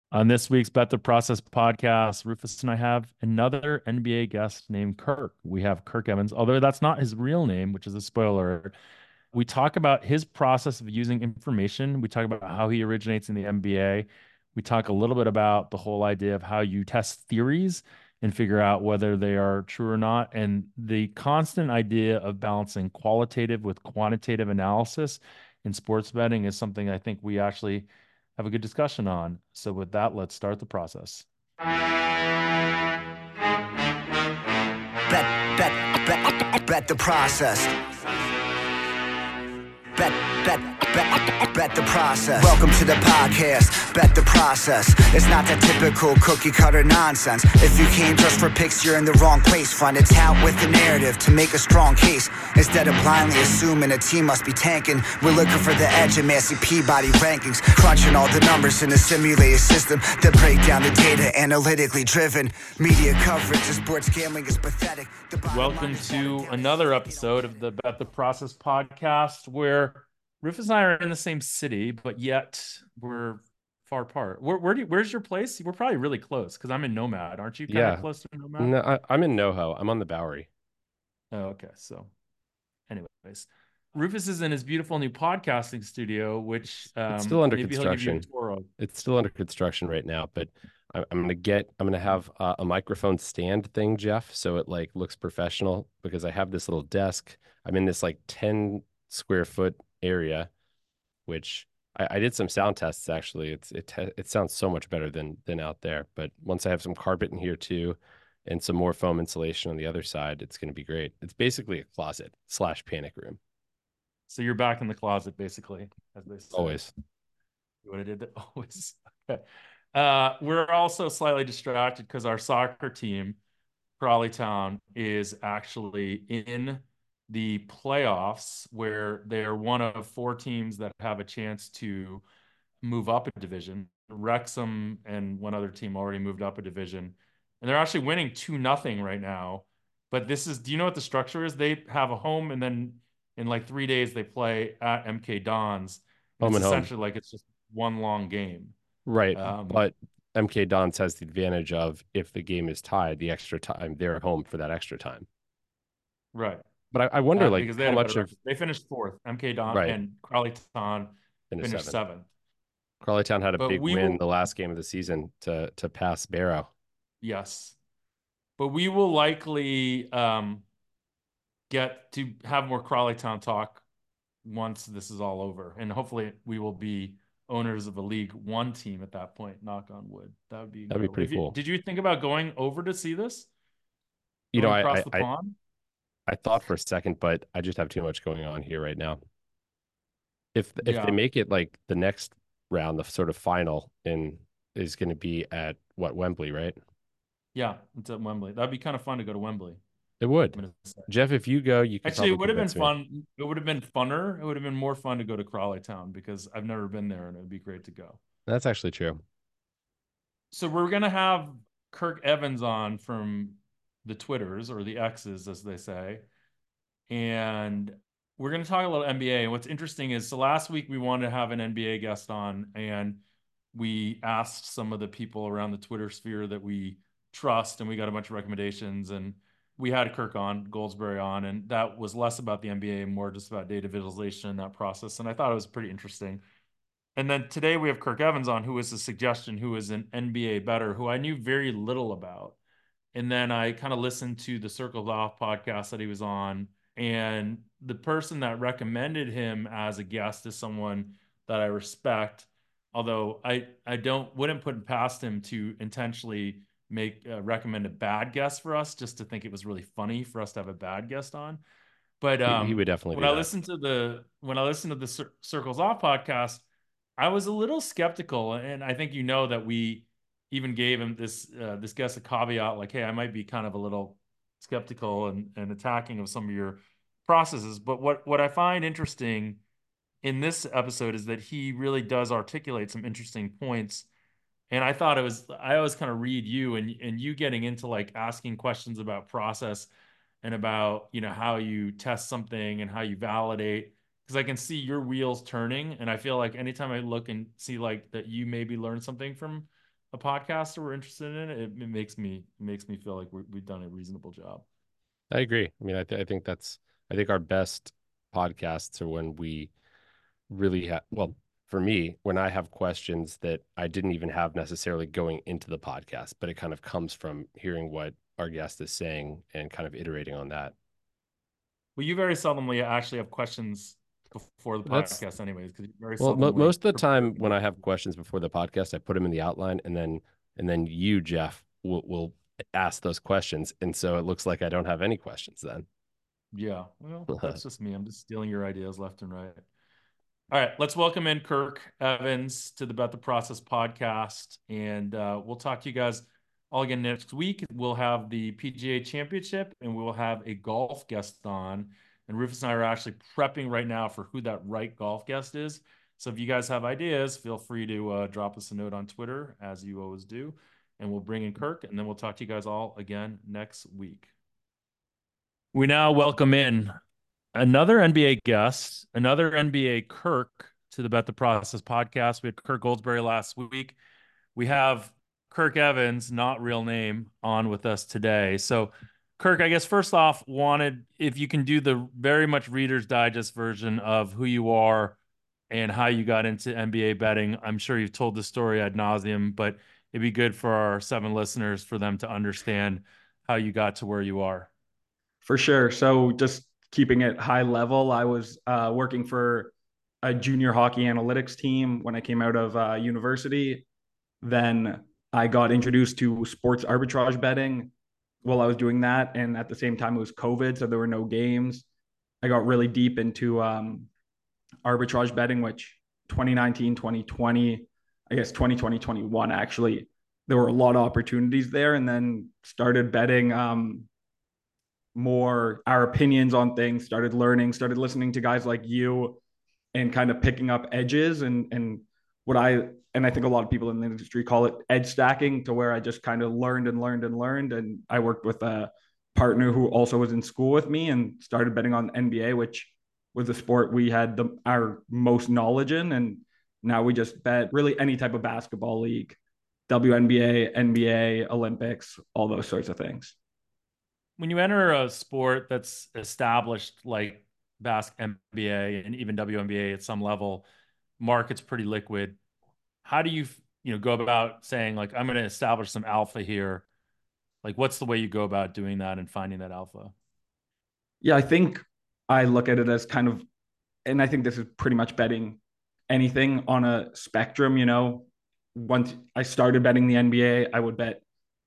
On this week's Bet the Process podcast, Rufus and I have another NBA guest named Kirk. We have Kirk Evans, although that's not his real name, which is a spoiler. We talk about his process of using information. We talk about how he originates in the NBA. We talk a little bit about the whole idea of how you test theories and figure out whether they are true or not. And the constant idea of balancing qualitative with quantitative analysis in sports betting is something I think we actually have a good discussion on. So, with that, let's start the process. Bet the process. Bet, bet the process. Welcome to the podcast, Bet the Process. It's not that typical cookie cutter nonsense. If you came just for picks, you're in the wrong place. Find a tout with the narrative to make a strong case. Instead of blindly assuming a team must be tanking, we're looking for the edge in Massey Peabody rankings. Crunching all the numbers in a simulated system that break down the data analytically driven. Media coverage of sports gambling is pathetic. Welcome to another episode of the Bet the Process podcast, where Rufus and I are in the same city, but yet we're far apart. Where's your place? We're probably really close because I'm in Nomad. Aren't you kind of Yeah. close to Nomad? No, I'm in NoHo. I'm on the Bowery. Oh, okay. So, anyways, Rufus is in his beautiful new podcasting studio, which It's still under maybe he'll give you a construction. tour of. It's still under construction right now, but I'm gonna have a microphone stand thing, Jeff, so it like looks professional because I have this little desk. I'm in this like 10 square foot area, which I did some sound tests actually. It sounds so much better than out there. But once I have some carpet in here too, and some more foam insulation on the other side, it's gonna be great. It's basically a closet slash panic room. So you're back in the closet, basically, as they say. Always. What I did always. Okay. We're also slightly distracted because our soccer team, Crawley Town, is actually in the playoffs where they're one of four teams that have a chance to move up a division. Wrexham and one other team already moved up a division, and they're actually winning 2-0 right now. But do you know what the structure is? They have a home, and then in like 3 days they play at MK Dons, and Home it's and home. essentially like it's just one long game. Right. Um, But MK Dons has the advantage of if the game is tied, the extra time, they're at home for that extra time. right. But I wonder like Because they how had a better much of record. They finished fourth. MK Don right and Crawley Town in a finished seventh. seventh. Crawley Town had a But big we win will, the last game of the season to pass Barrow. yes, but we will likely get to have more Crawley Town talk once this is all over, and hopefully we will be owners of a League One team at that point. Knock on wood. That would be That'd be incredible. pretty cool. Did you think about going over to see this? You know, Going across the pond? I thought for a second, but I just have too much going on here right now. If they Yeah, make it like the next round, the sort of final in is going to be at what, Wembley, right? yeah, it's at Wembley. That'd be kind of fun to go to Wembley. It would. I'm gonna say. Jeff, if you go, you could Actually, it probably would have been convince me. fun. It would have been funner. It would have been more fun to go to Crawley Town because I've never been there and it would be great to go. That's actually true. So we're gonna have Kirk Evans on from the Twitters or the X's, as they say, and we're gonna talk a little NBA. And what's interesting is, so last week we wanted to have an NBA guest on, and we asked some of the people around the Twitter sphere that we trust, and we got a bunch of recommendations. And we had Kirk on, Goldsberry on, and that was less about the NBA, more just about data visualization and that process. And I thought it was pretty interesting. And then today we have Kirk Evans on, who is a suggestion, who is an NBA bettor, who I knew very little about. And then I kind of listened to the Circles Off podcast that he was on. And the person that recommended him as a guest is someone that I respect. Although I wouldn't put it past him to intentionally recommend a bad guest for us, just to think it was really funny for us to have a bad guest on. But He would definitely when do I that. listened to the Circles Off podcast, I was a little skeptical, and I think you know that we even gave him this guest a caveat, like, hey, I might be kind of a little skeptical and attacking of some of your processes. But what I find interesting in this episode is that he really does articulate some interesting points. And I always kind of read you and you getting into like asking questions about process and about, how you test something and how you validate. Because I can see your wheels turning. And I feel like anytime I look and see like that you maybe learn something from a podcast that we're interested in, it makes me feel like we've done a reasonable job. I agree. I mean, I think our best podcasts are when we really have, well, for me, when I have questions that I didn't even have necessarily going into the podcast, but it kind of comes from hearing what our guest is saying and kind of iterating on that. Well, you very seldomly actually have questions before the That's podcast anyways, because very Well, seldomly most of the time when I have questions before the podcast, I put them in the outline, and then you, Jeff, will ask those questions, and so it looks like I don't have any questions then. Yeah, well, that's just me. I'm just stealing your ideas left and right. All right, let's welcome in Kirk Evans to the Bet the Process podcast, and we'll talk to you guys all again next week. We'll have the PGA Championship, and we will have a golf guest on. And Rufus and I are actually prepping right now for who that right golf guest is. So if you guys have ideas, feel free to drop us a note on Twitter, as you always do, and we'll bring in Kirk, and then we'll talk to you guys all again next week. We now welcome in another NBA guest, another NBA Kirk to the Bet the Process podcast. We had Kirk Goldsberry last week. We have Kirk Evans, not real name, on with us today. So, Kirk, I guess first off, wanted if you can do the very much Reader's Digest version of who you are and how you got into NBA betting. I'm sure you've told the story ad nauseum, but it'd be good for our 7 listeners for them to understand how you got to where you are. For sure. So just keeping it high level, I was working for a junior hockey analytics team when I came out of university. Then I got introduced to sports arbitrage betting while I was doing that. And at the same time, it was COVID, so there were no games. I got really deep into arbitrage betting, which 2019, 2020, I guess 2020, 21, actually, there were a lot of opportunities there. And then started betting more our opinions on things, started learning, started listening to guys like you and kind of picking up edges and what I think a lot of people in the industry call it edge stacking, to where I just kind of learned. And I worked with a partner who also was in school with me and started betting on NBA, which was the sport we had our most knowledge in. And now we just bet really any type of basketball league, WNBA, NBA, Olympics, all those sorts of things. When you enter a sport that's established like NBA and even WNBA at some level, market's pretty liquid. How do you go about saying, like, I'm going to establish some alpha here? Like, what's the way you go about doing that and finding that alpha? Yeah, I think I look at it as kind of, and I think this is pretty much betting anything on a spectrum. Once I started betting the NBA, I would bet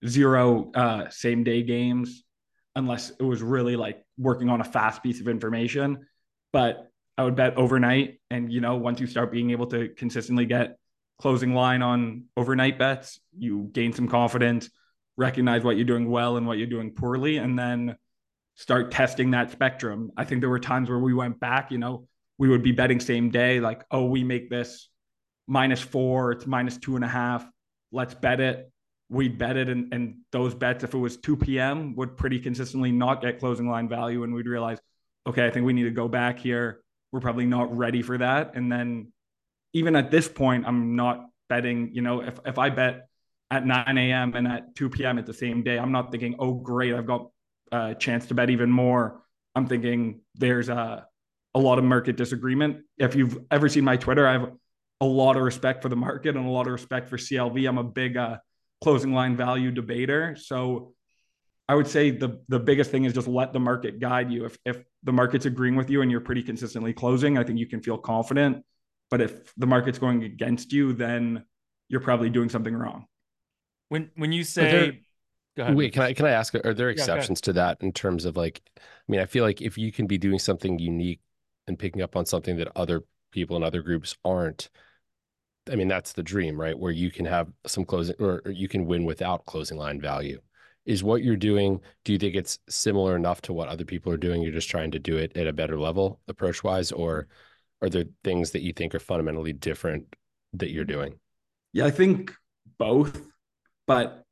0 same day games, unless it was really like working on a fast piece of information. But I would bet overnight. And, once you start being able to consistently get closing line on overnight bets, you gain some confidence, recognize what you're doing well and what you're doing poorly, and then start testing that spectrum. I think there were times where we went back, we would be betting same day, like, oh, we make this -4, it's -2.5. Let's bet it. We'd bet it. And those bets, if it was 2 p.m., would pretty consistently not get closing line value. And we'd realize, okay, I think we need to go back here. We're probably not ready for that. And then even at this point, I'm not betting, if I bet at 9 a.m. and at 2 p.m. at the same day, I'm not thinking, oh, great, I've got a chance to bet even more. I'm thinking there's a lot of market disagreement. If you've ever seen my Twitter, I have a lot of respect for the market and a lot of respect for CLV. I'm a big closing line value debater. So I would say the biggest thing is just let the market guide you. If the market's agreeing with you and you're pretty consistently closing, I think you can feel confident. But if the market's going against you, then you're probably doing something wrong. When you say, go ahead. Wait, can I ask, are there exceptions to that in terms of, like, I mean, I feel like if you can be doing something unique and picking up on something that other people in other groups aren't, I mean, that's the dream, right? Where you can have some closing, or you can win without closing line value. Is what you're doing, do you think it's similar enough to what other people are doing? You're just trying to do it at a better level approach wise, or are there things that you think are fundamentally different that you're doing? Yeah, I think both, but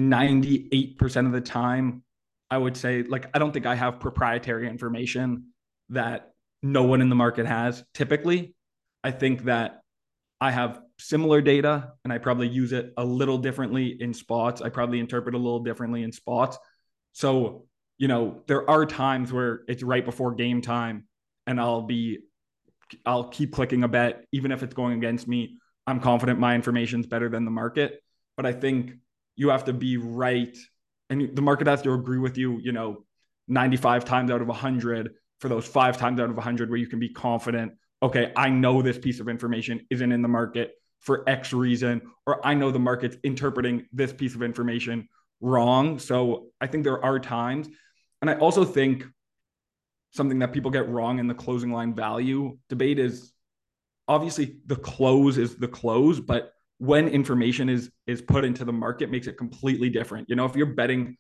98% of the time, I would say, like, I don't think I have proprietary information that no one in the market has. Typically, I think that I have similar data and I probably use it a little differently in spots. I probably interpret a little differently in spots. So, there are times where it's right before game time and I'll keep clicking a bet, even if it's going against me. I'm confident my information's better than the market. But I think you have to be right. And the market has to agree with you, 95 times out of 100 for those 5 times out of 100 where you can be confident, okay, I know this piece of information isn't in the market for X reason, or I know the market's interpreting this piece of information wrong. So I think there are times. And I also think something that people get wrong in the closing line value debate is obviously the close is the close, but when information is put into the market makes it completely different. If you're betting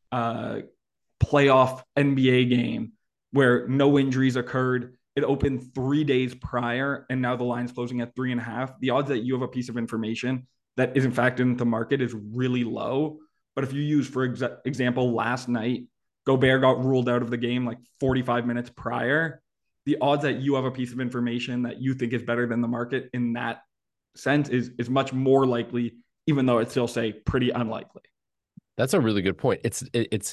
a playoff NBA game where no injuries occurred, it opened 3 days prior, and now the line's closing at 3.5. The odds that you have a piece of information that isn't factored into the market is really low. But if you use, for example, last night, Gobert got ruled out of the game like 45 minutes prior, the odds that you have a piece of information that you think is better than the market in that sense is much more likely, even though it's still, say, pretty unlikely. That's a really good point. It's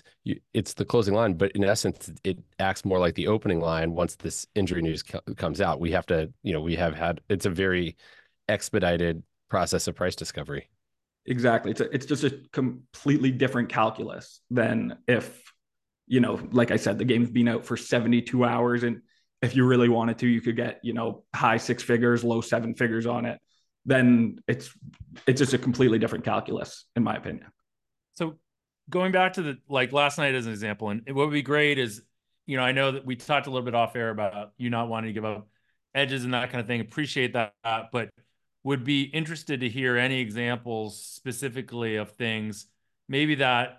the closing line, but in essence, it acts more like the opening line. Once this injury news comes out, we have to, it's a very expedited process of price discovery. Exactly. It's just a completely different calculus than if, like I said, the game's been out for 72 hours. And if you really wanted to, you could get, high 6 figures, low 7 figures on it. Then it's just a completely different calculus, in my opinion. So going back to last night as an example, and what would be great is, I know that we talked a little bit off air about you not wanting to give up edges and that kind of thing. Appreciate that, but would be interested to hear any examples specifically of things maybe that,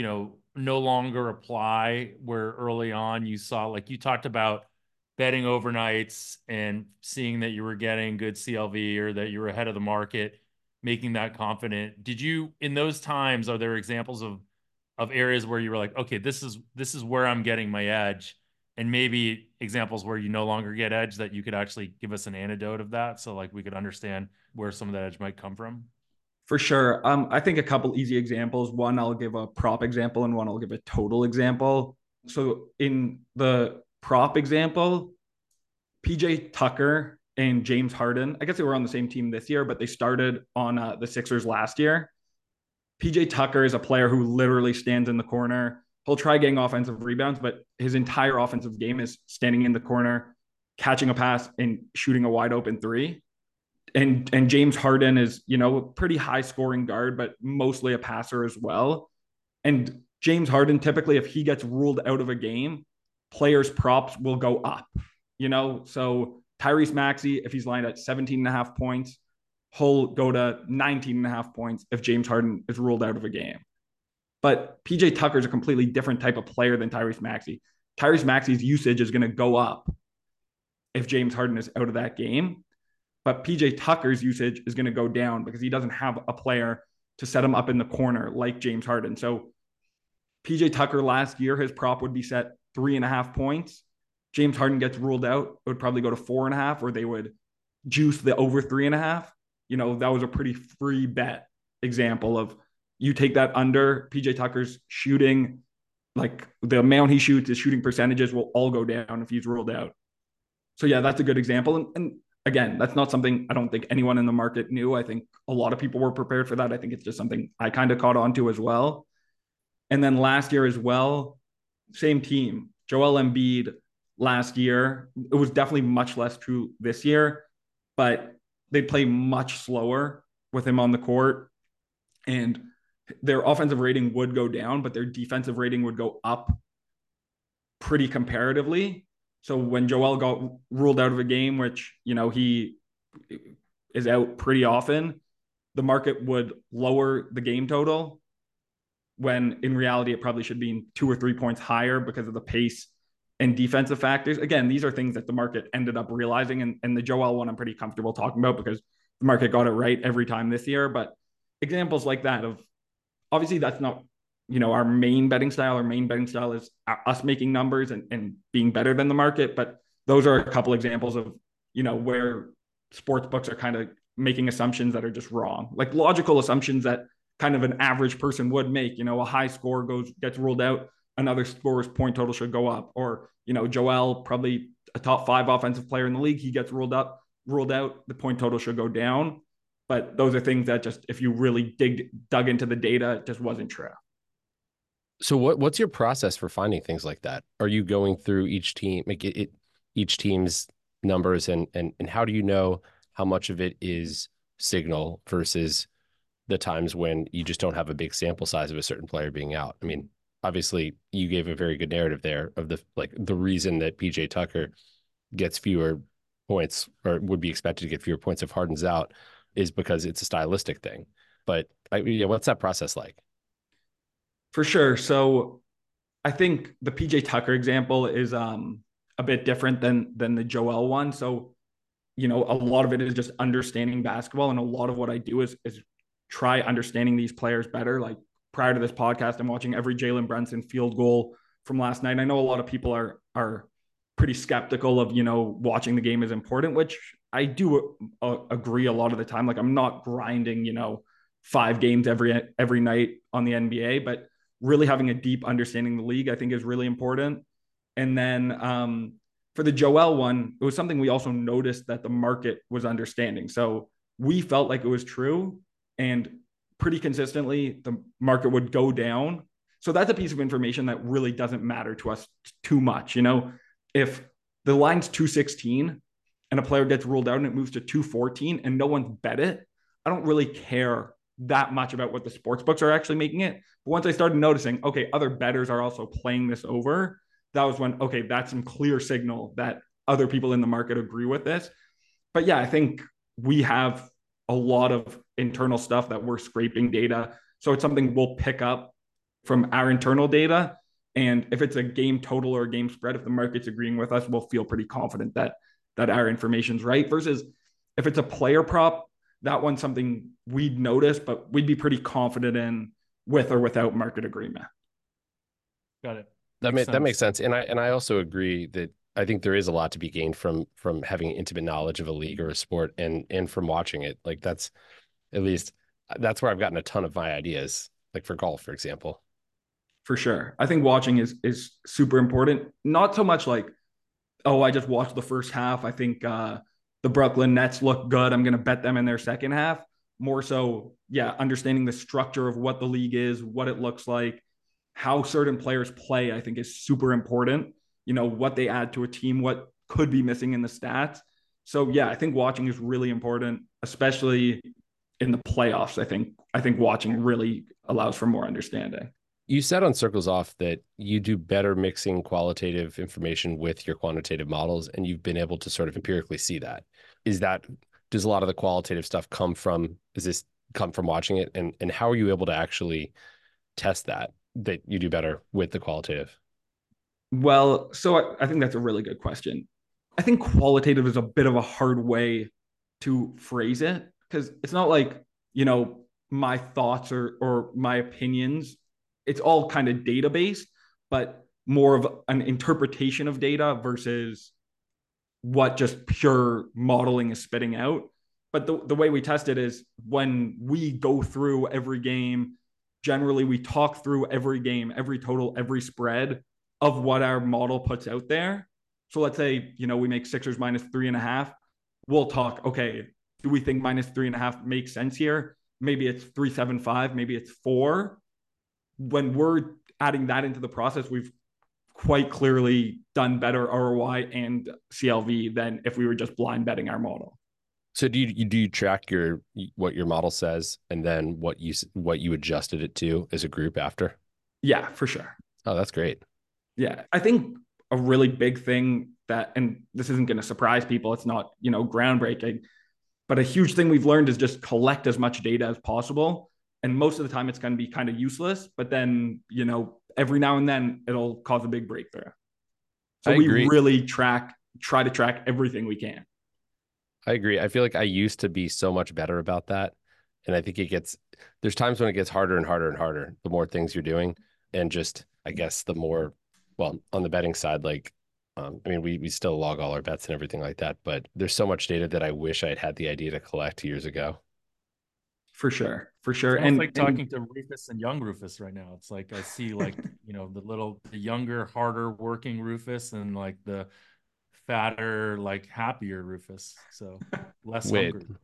no longer apply where early on you saw, like you talked about betting overnights and seeing that you were getting good CLV or that you were ahead of the market, making that confident. Did you, in those times, are there examples of areas where you were like, okay, this is where I'm getting my edge, and maybe examples where you no longer get edge that you could actually give us an anecdote of that, so like we could understand where some of that edge might come from? For sure. I think a couple easy examples. One, I'll give a prop example, and one, I'll give a total example. So in the prop example, PJ Tucker and James Harden, I guess they were on the same team this year, but they started on the Sixers last year. PJ Tucker is a player who literally stands in the corner. He'll try getting offensive rebounds, but his entire offensive game is standing in the corner, catching a pass and shooting a wide open three. And James Harden is, a pretty high scoring guard, but mostly a passer as well. And James Harden, typically, if he gets ruled out of a game, players' props will go up, So Tyrese Maxey, if he's lined at 17.5 points, he'll go to 19.5 points if James Harden is ruled out of a game. But PJ Tucker is a completely different type of player than Tyrese Maxey. Tyrese Maxey's usage is going to go up if James Harden is out of that game. But PJ Tucker's usage is going to go down because he doesn't have a player to set him up in the corner like James Harden. So PJ Tucker last year, his prop would be set 3.5 points. James Harden gets ruled out, it would probably go to 4.5, or they would juice the over 3.5. That was a pretty free bet example of you take that under. PJ Tucker's shooting, like the amount he shoots, his shooting percentages will all go down if he's ruled out. So yeah, that's a good example. And again, that's not something I don't think anyone in the market knew. I think a lot of people were prepared for that. I think it's just something I kind of caught on to as well. And then last year as well, same team, Joel Embiid last year. It was definitely much less true this year, but they play much slower with him on the court. And their offensive rating would go down, but their defensive rating would go up pretty comparatively. So when Joel got ruled out of a game, which, he is out pretty often, the market would lower the game total when in reality it probably should be 2 or 3 points higher because of the pace and defensive factors. Again, these are things that the market ended up realizing. And the Joel one I'm pretty comfortable talking about because the market got it right every time this year. But examples like that of, obviously that's not, our main betting style. Our main betting style is us making numbers and being better than the market. But those are a couple examples of, where sports books are kind of making assumptions that are just wrong, like logical assumptions that kind of an average person would make. A high score gets ruled out, another scorer's point total should go up. Or, Joel, probably a top 5 offensive player in the league, he gets ruled out, the point total should go down. But those are things that just, if you really dug into the data, it just wasn't true. So what's your process for finding things like that? Are you going through each team, each team's numbers, and how do you know how much of it is signal versus the times when you just don't have a big sample size of a certain player being out? I mean, obviously you gave a very good narrative there of the reason that PJ Tucker gets fewer points, or would be expected to get fewer points if Harden's out, is because it's a stylistic thing. But what's that process like? For sure. So I think the PJ Tucker example is a bit different than the Joel one. So, a lot of it is just understanding basketball. And a lot of what I do is try understanding these players better. Like, prior to this podcast, I'm watching every Jalen Brunson field goal from last night. I know a lot of people are pretty skeptical of, watching the game is important, which I do agree a lot of the time. Like, I'm not grinding, 5 games every night on the NBA, but really having a deep understanding of the league, I think, is really important. And then for the Joel one, it was something we also noticed that the market was understanding. So we felt like it was true, and pretty consistently the market would go down. So that's a piece of information that really doesn't matter to us too much. If the line's 216 and a player gets ruled out and it moves to 214 and no one's bet it, I don't really care that much about what the sports books are actually making it. But once I started noticing, okay, other bettors are also playing this over, that was when, okay, that's some clear signal that other people in the market agree with this. But yeah, I think we have a lot of internal stuff that we're scraping data. So it's something we'll pick up from our internal data. And if it's a game total or a game spread, if the market's agreeing with us, we'll feel pretty confident that our information's right. Versus if it's a player prop, that one's something we'd notice, but we'd be pretty confident in with or without market agreement. Got it. That makes sense. And I also agree that I think there is a lot to be gained from having intimate knowledge of a league or a sport, and from watching it. Like, that's where I've gotten a ton of my ideas, like for golf, for example. For sure. I think watching is super important. Not so much like, oh, I just watched the first half. I think the Brooklyn Nets look good, I'm going to bet them in their second half. More so, yeah, understanding the structure of what the league is, what it looks like, how certain players play, I think, is super important. What they add to a team, what could be missing in the stats. So yeah, I think watching is really important, especially in the playoffs. I think watching really allows for more understanding. You said on Circles Off that you do better mixing qualitative information with your quantitative models, and you've been able to sort of empirically see that. Does a lot of the qualitative stuff come from watching it? And how are you able to actually test that you do better with the qualitative? Well, so I think that's a really good question. I think qualitative is a bit of a hard way to phrase it, because it's not like, my thoughts or my opinions. It's all kind of data based, but more of an interpretation of data versus what just pure modeling is spitting out. But the way we test it is when we go through every game, generally we talk through every game, every total, every spread of what our model puts out there. So let's say, we make Sixers -3.5. We'll talk, okay, do we think -3.5 makes sense here? Maybe it's 3.75, maybe it's 4. When we're adding that into the process, we've quite clearly done better ROI and CLV than if we were just blind betting our model. So do you track what your model says and then what you adjusted it to as a group after? Yeah, for sure. Oh, that's great. Yeah, I think a really big thing that, and this isn't going to surprise people, it's not, groundbreaking, but a huge thing we've learned is just collect as much data as possible. And most of the time it's going to be kind of useless, but then, every now and then it'll cause a big breakthrough. So we really try to track everything we can. I agree. I feel like I used to be so much better about that. And I think there's times when it gets harder and harder and harder, the more things you're doing. And just, I guess, the more, well, on the betting side, like I mean, we still log all our bets and everything like that, but there's so much data that I wish I'd had the idea to collect years ago. For sure, for It's sure. almost like And talking to Rufus and young Rufus right now. It's like I see like, the younger, harder working Rufus and like the fatter, like happier Rufus. So less Wait, hungry.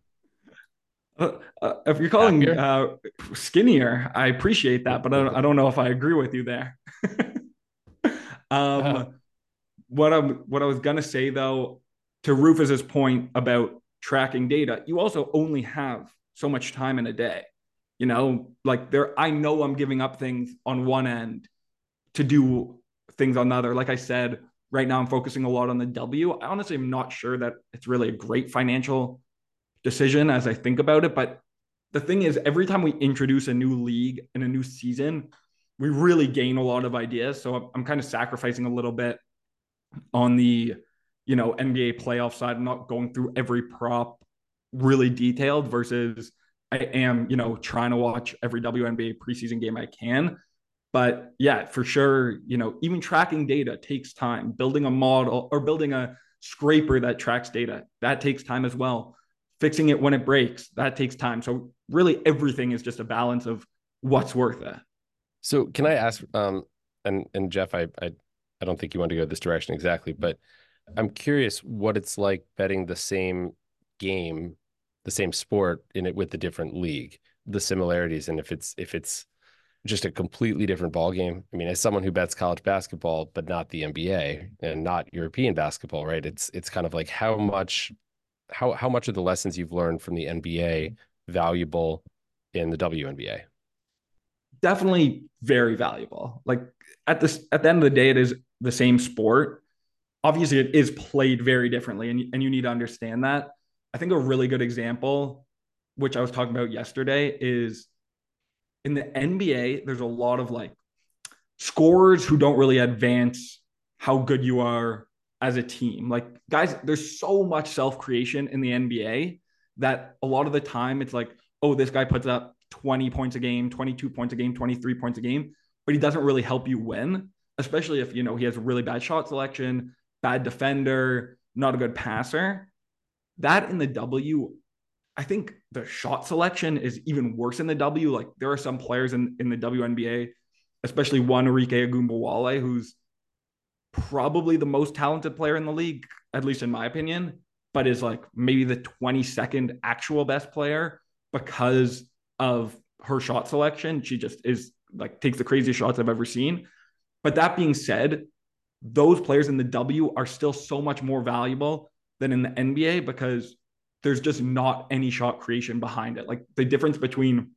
if you're calling happier? skinnier, I appreciate that, but I don't know if I agree with you there. Uh, um, what I was gonna say though, to Rufus's point about tracking data, you also only have so much time in a day. Like I know I'm giving up things on one end to do things on the other. Like I said, right now I'm focusing a lot on the W. I honestly am not sure that it's really a great financial decision as I think about it. But the thing is, every time we introduce a new league and a new season, we really gain a lot of ideas. So I'm kind of sacrificing a little bit on the NBA playoff side. I'm not going through every prop really detailed versus I am, trying to watch every WNBA preseason game I can. But yeah, for sure, even tracking data takes time. Building a model or building a scraper that tracks data, that takes time as well. Fixing it when it breaks, that takes time. So really everything is just a balance of what's worth it. so can I ask, and Jeff, I don't think you want to go this direction exactly, but I'm curious what it's like betting the same game, the same sport in it with the different league, the similarities, and if it's just a completely different ball game. I mean, as someone who bets college basketball but not the NBA and not European basketball, right? It's kind of like how much of the lessons you've learned from the NBA valuable in the WNBA? Definitely very valuable. Like at the end of the day, it is the same sport. Obviously, it is played very differently, and you need to understand that. I think a really good example, which I was talking about yesterday, is in the NBA, there's a lot of like scorers who don't really advance how good you are as a team. Like, guys, there's so much self creation in the NBA that a lot of the time it's like, oh, this guy puts up 20 points a game, 22 points a game, 23 points a game, but he doesn't really help you win, especially if, he has really bad shot selection, bad defender, not a good passer. That in the W, I think the shot selection is even worse in the W. Like there are some players in the WNBA, especially one Arike Agumbawale, who's probably the most talented player in the league, at least in my opinion, but is like maybe the 22nd actual best player because of her shot selection. She just is like takes the craziest shots I've ever seen. But that being said, those players in the W are still so much more valuable than in the NBA because there's just not any shot creation behind it. Like the difference between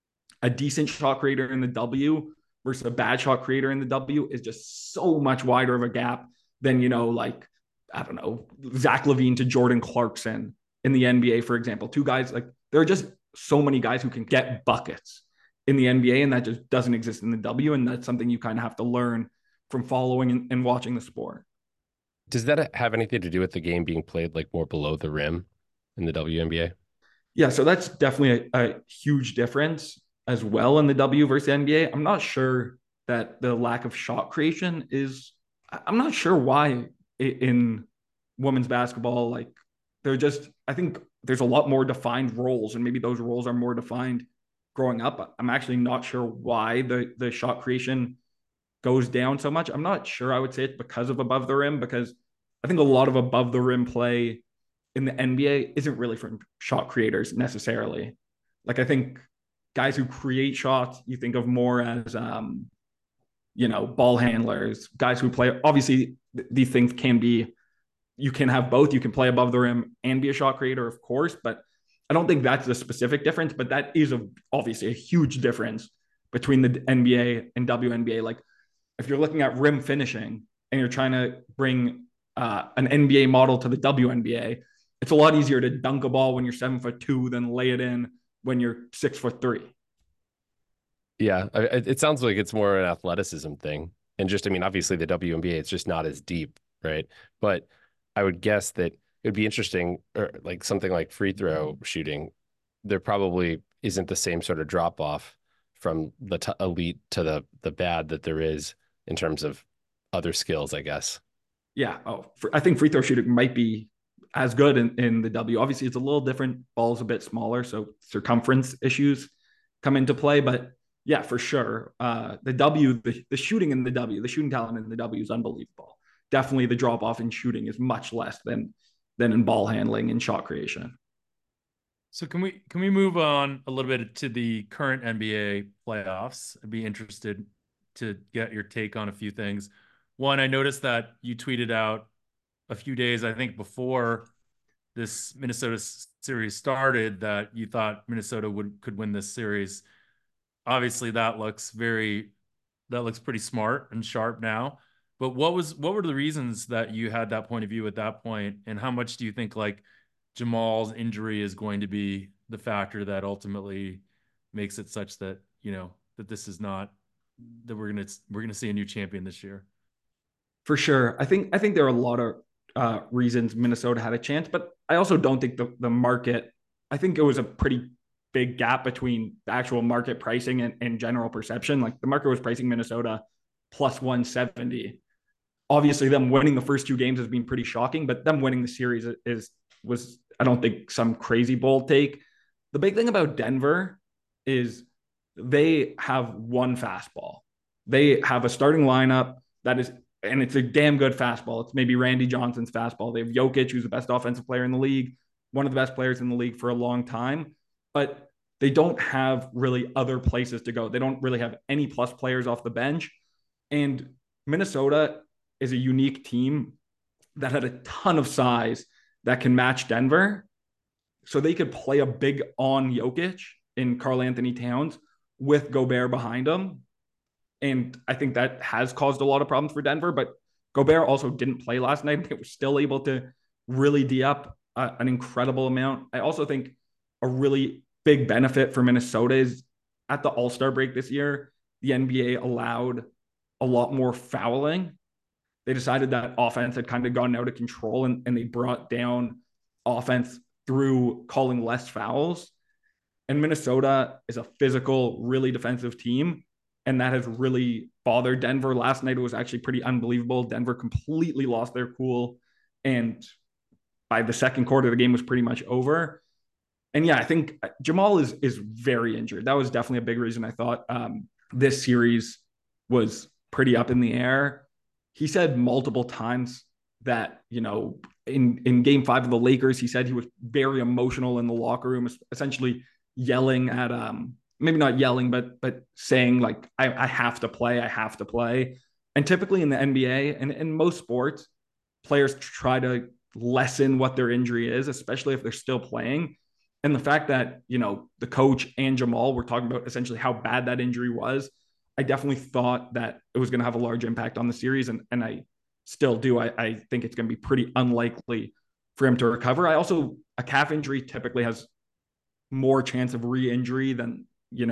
a decent shot creator in the W versus a bad shot creator in the W is just so much wider of a gap than, like, I don't know, Zach LaVine to Jordan Clarkson in the NBA, for example. Two guys, like, there are just so many guys who can get buckets in the NBA, and that just doesn't exist in the W. And that's something you kind of have to learn from following and watching the sport. Does that have anything to do with the game being played like more below the rim in the WNBA? Yeah, so that's definitely a huge difference as well in the W versus NBA. I'm not sure that the lack of shot creation is, I'm not sure why in women's basketball, like I think there's a lot more defined roles, and maybe those roles are more defined growing up. I'm actually not sure why the shot creation goes down so much. I'm not sure I would say it's because of above the rim, because I think a lot of above the rim play in the NBA isn't really from shot creators necessarily. Like I think guys who create shots, you think of more as ball handlers, guys who play. Obviously, these things can be. You can have both. You can play above the rim and be a shot creator, of course. But I don't think that's the specific difference. But that is obviously a huge difference between the NBA and WNBA. Like if you're looking at rim finishing and you're trying to bring an NBA model to the WNBA, it's a lot easier to dunk a ball when you're 7'2" than lay it in when you're 6'3". Yeah, it sounds like it's more an athleticism thing. And just, I mean, obviously the WNBA, it's just not as deep, right? But I would guess that it would be interesting, or like something like free throw shooting, there probably isn't the same sort of drop off from the elite to the bad that there is in terms of other skills, I guess. Yeah. I think free throw shooting might be as good in the W. Obviously, it's a little different. Ball's a bit smaller, so circumference issues come into play. But yeah, for sure. The W, the shooting in the W, the shooting talent in the W is unbelievable. Definitely the drop off in shooting is much less than in ball handling and shot creation. So can we move on a little bit to the current NBA playoffs? I'd be interested to get your take on a few things. One, I noticed that you tweeted out a few days, I think, before this Minnesota series started that you thought Minnesota could win this series. Obviously, that looks pretty smart and sharp now. But what were the reasons that you had that point of view at that point, and how much do you think like Jamal's injury is going to be the factor that ultimately makes it such that that this is not that we're gonna see a new champion this year? For sure. I think there are a lot of reasons Minnesota had a chance, but I also don't think the market. I think it was a pretty big gap between the actual market pricing and general perception. Like the market was pricing Minnesota plus 170. Obviously, them winning the first two games has been pretty shocking, but them winning the series was I don't think some crazy bold take. The big thing about Denver is they have one fastball. They have a starting lineup that is, and it's a damn good fastball. It's maybe Randy Johnson's fastball. They have Jokic, who's the best offensive player in the league, one of the best players in the league for a long time, but they don't have really other places to go. They don't really have any plus players off the bench. And Minnesota is a unique team that had a ton of size that can match Denver. So they could play a big on Jokic in Karl-Anthony Towns with Gobert behind him. And I think that has caused a lot of problems for Denver. But Gobert also didn't play last night. They were still able to really D up an incredible amount. I also think a really big benefit for Minnesota is at the All-Star break this year, the NBA allowed a lot more fouling. They decided that offense had kind of gone out of control and they brought down offense through calling less fouls. And Minnesota is a physical, really defensive team. And that has really bothered Denver. Last night, it was actually pretty unbelievable. Denver completely lost their cool. And by the second quarter, the game was pretty much over. And yeah, I think Jamal is very injured. That was definitely a big reason I thought this series was pretty up in the air. He said multiple times that, in game 5 of the Lakers, he said he was very emotional in the locker room, essentially yelling at maybe not yelling, but saying like, I have to play, I have to play. And typically in the NBA and in most sports, players try to lessen what their injury is, especially if they're still playing. And the fact that, the coach and Jamal were talking about essentially how bad that injury was, I definitely thought that it was going to have a large impact on the series. And I still do. I think it's going to be pretty unlikely for him to recover. A calf injury typically has more chance of re-injury than,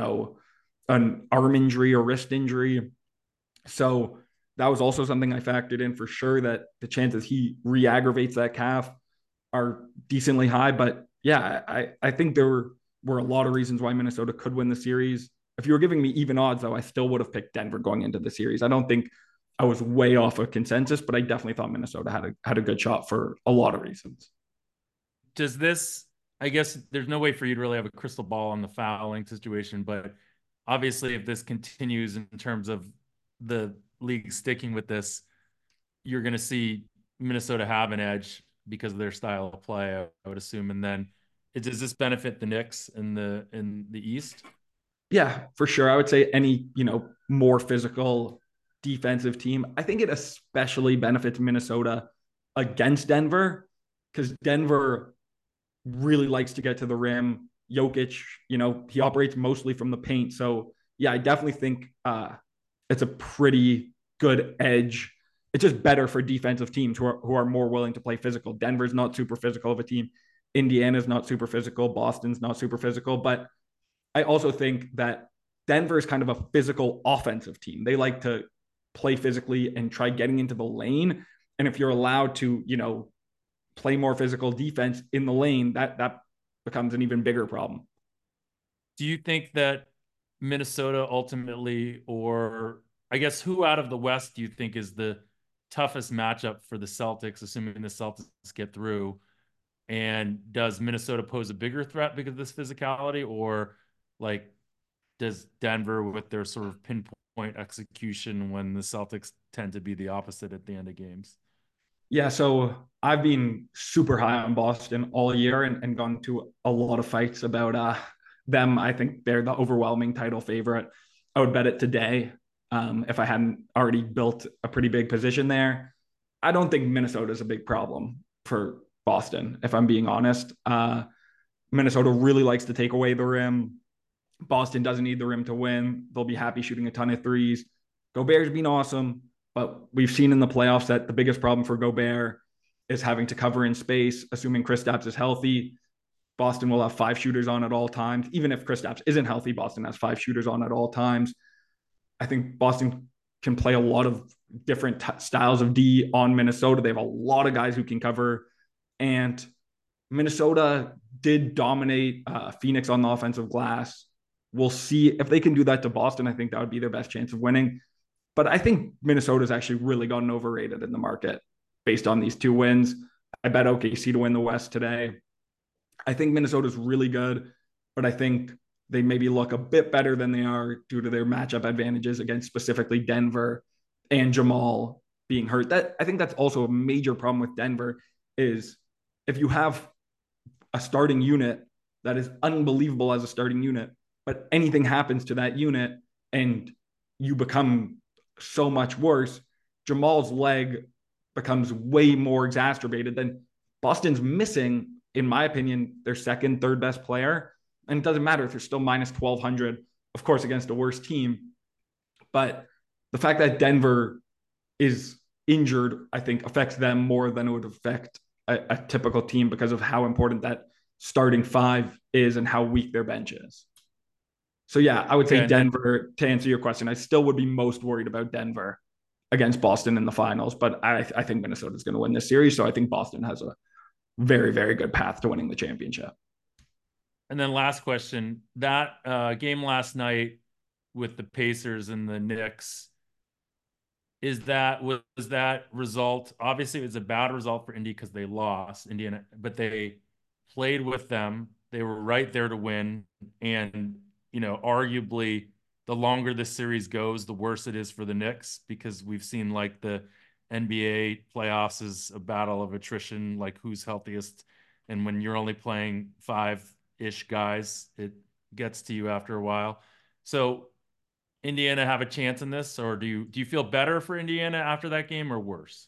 an arm injury or wrist injury. So that was also something I factored in for sure, that the chances he re-aggravates that calf are decently high. But yeah, I think there were a lot of reasons why Minnesota could win the series. If you were giving me even odds, though, I still would have picked Denver going into the series. I don't think I was way off of consensus, but I definitely thought Minnesota had a good shot for a lot of reasons. Does this, I guess there's no way for you to really have a crystal ball on the fouling situation, but obviously if this continues in terms of the league sticking with this, you're going to see Minnesota have an edge because of their style of play, I would assume. And then does this benefit the Knicks in the East? Yeah, for sure. I would say any, more physical defensive team. I think it especially benefits Minnesota against Denver because Denver really likes to get to the rim. Jokic, he operates mostly from the paint. So yeah, I definitely think it's a pretty good edge. It's just better for defensive teams who are more willing to play physical. Denver's not super physical of a team. Indiana's not super physical. Boston's not super physical. But I also think that Denver is kind of a physical offensive team. They like to play physically and try getting into the lane. And if you're allowed to, play more physical defense in the lane, that becomes an even bigger problem. Do you think that Minnesota ultimately, or I guess who out of the West do you think is the toughest matchup for the Celtics, assuming the Celtics get through? And does Minnesota pose a bigger threat because of this physicality, or like does Denver with their sort of pinpoint execution when the Celtics tend to be the opposite at the end of games? Yeah, so I've been super high on Boston all year and gone to a lot of fights about them. I think they're the overwhelming title favorite. I would bet it today if I hadn't already built a pretty big position there. I don't think Minnesota is a big problem for Boston, if I'm being honest. Minnesota really likes to take away the rim. Boston doesn't need the rim to win. They'll be happy shooting a ton of threes. Gobert's been awesome, but we've seen in the playoffs that the biggest problem for Gobert is having to cover in space. Assuming Kristaps is healthy, Boston will have 5 shooters on at all times. Even if Kristaps isn't healthy, Boston has 5 shooters on at all times. I think Boston can play a lot of different styles of D on Minnesota. They have a lot of guys who can cover. And Minnesota did dominate Phoenix on the offensive glass. We'll see if they can do that to Boston. I think that would be their best chance of winning. But I think Minnesota's actually really gotten overrated in the market based on these 2 wins. I bet OKC to win the West today. I think Minnesota's really good, but I think they maybe look a bit better than they are due to their matchup advantages against specifically Denver and Jamal being hurt. I think that's also a major problem with Denver is if you have a starting unit that is unbelievable as a starting unit, but anything happens to that unit and you become so much worse, Jamal's leg becomes way more exacerbated. Than Boston's missing, in my opinion, their second, third best player. And it doesn't matter if they're still minus 1,200, of course, against a worse team. But the fact that Denver is injured, I think, affects them more than it would affect a typical team because of how important that starting 5 is and how weak their bench is. So, yeah, I would say Denver, to answer your question, I still would be most worried about Denver against Boston in the finals. But I think Minnesota is going to win this series. So I think Boston has a very, very good path to winning the championship. And then last question, that game last night with the Pacers and the Knicks, was that result, obviously it was a bad result for Indy because they lost Indiana, but they played with them. They were right there to win. And, arguably the longer this series goes, the worse it is for the Knicks, because we've seen like the NBA playoffs is a battle of attrition, like who's healthiest. And when you're only playing 5-ish guys, it gets to you after a while. So Indiana have a chance in this, or do you feel better for Indiana after that game or worse?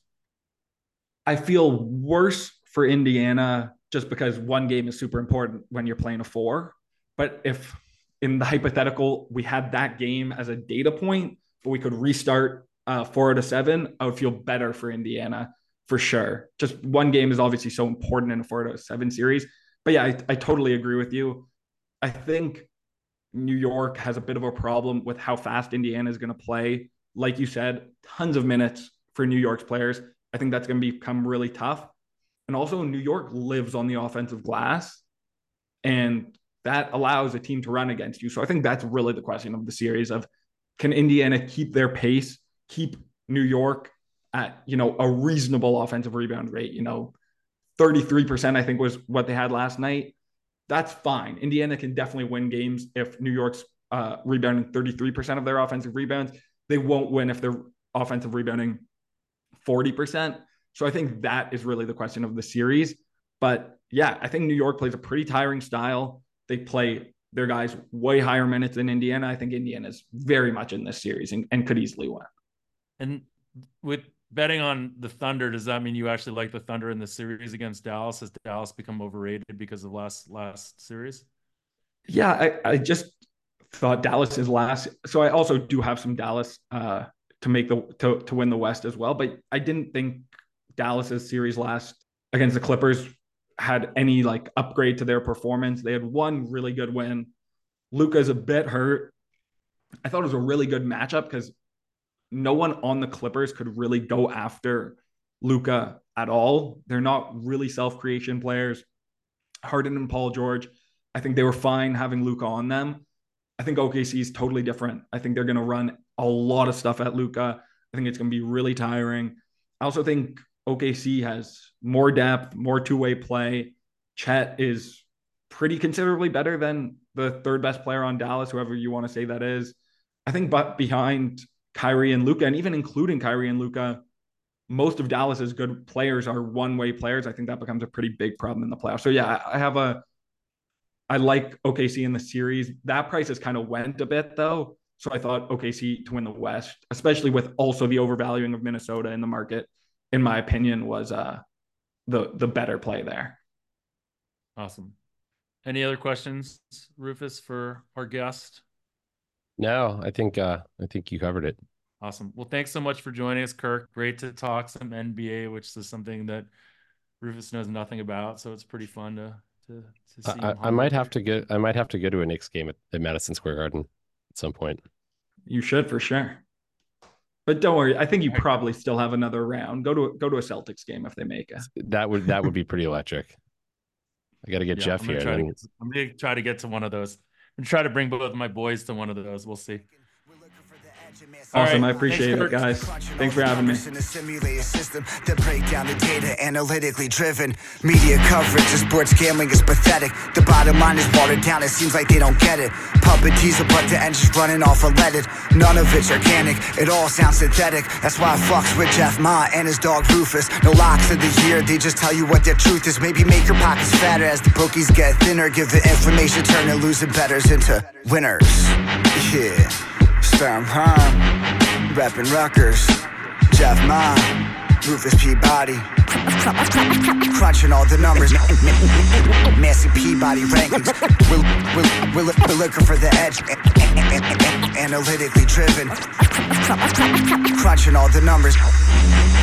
I feel worse for Indiana just because one game is super important when you're playing a 4. But if in the hypothetical we had that game as a data point, but we could restart 4 out of 7, I would feel better for Indiana for sure. Just one game is obviously so important in a 4 out of 7 series. But yeah, I totally agree with you. I think New York has a bit of a problem with how fast Indiana is going to play. Like you said, tons of minutes for New York's players. I think that's going to become really tough. And also, New York lives on the offensive glass, and that allows a team to run against you. So I think that's really the question of the series of, can Indiana keep their pace, keep New York at, a reasonable offensive rebound rate? 33%, I think, was what they had last night. That's fine. Indiana can definitely win games if New York's rebounding 33% of their offensive rebounds. They won't win if they're offensive rebounding 40%. So I think that is really the question of the series. But yeah, I think New York plays a pretty tiring style. They play their guys way higher minutes than Indiana. I think Indiana is very much in this series and could easily win. And with betting on the Thunder, does that mean you actually like the Thunder in the series against Dallas? Has Dallas become overrated because of last series? Yeah, I just thought Dallas is last. So I also do have some Dallas to make to win the West as well. But I didn't think Dallas's series last against the Clippers had any upgrade to their performance. They had one really good win. Luka's a bit hurt. I thought it was a really good matchup because no one on the Clippers could really go after Luka at all. They're not really self-creation players. Harden and Paul George, I think they were fine having Luka on them. I think OKC is totally different. I think they're going to run a lot of stuff at Luka. I think it's going to be really tiring. I also think OKC has more depth, more two-way play. Chet is pretty considerably better than the third best player on Dallas, whoever you want to say that is. I think but behind Kyrie and Luka, and even including Kyrie and Luka, most of Dallas's good players are one-way players. I think that becomes a pretty big problem in the playoffs. So yeah, I like OKC in the series. That price has kind of went a bit though. So I thought OKC to win the West, especially with also the overvaluing of Minnesota in the market, in my opinion, was the better play there. Awesome. Any other questions, Rufus, for our guest? No, I think you covered it. Awesome. Well, thanks so much for joining us, Kirk. Great to talk some NBA, which is something that Rufus knows nothing about. So it's pretty fun to see. I might have to go to a Knicks game at Madison Square Garden at some point. You should for sure. But don't worry, I think you probably still have another round. Go to a Celtics game if they make it. That would be pretty electric. I got to get Jeff here. I'm gonna try to get to one of those. I'm gonna try to bring both of my boys to one of those. We'll see. Awesome. I appreciate it, guys. Thanks for having me. In a simulated system that break down the data, analytically driven. Media coverage of sports gambling is pathetic. The bottom line is watered down. It seems like they don't get it. Puppet teaser, but the engine's running off unleaded. None of it's organic. It all sounds synthetic. That's why I fucks with Jeff Ma and his dog Rufus. No locks of the year. They just tell you what their truth is. Maybe make your pockets fatter as the bookies get thinner. Give the information, turn the losing betters into winners. Yeah. Sturm Herm, reppin' Rutgers, Jeff Ma, Rufus Peabody, crunching all the numbers, Massey Peabody rankings. We're looking for the edge, analytically driven, crunching all the numbers.